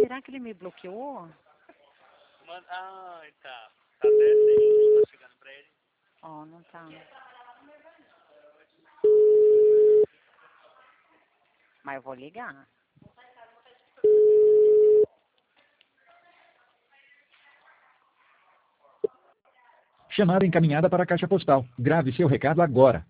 será que ele me bloqueou? Ah, tá. Tá descendo, tá chegando pra ele. Ó, não tá. Mas eu vou ligar. Chamada encaminhada para a caixa postal. Grave seu recado agora.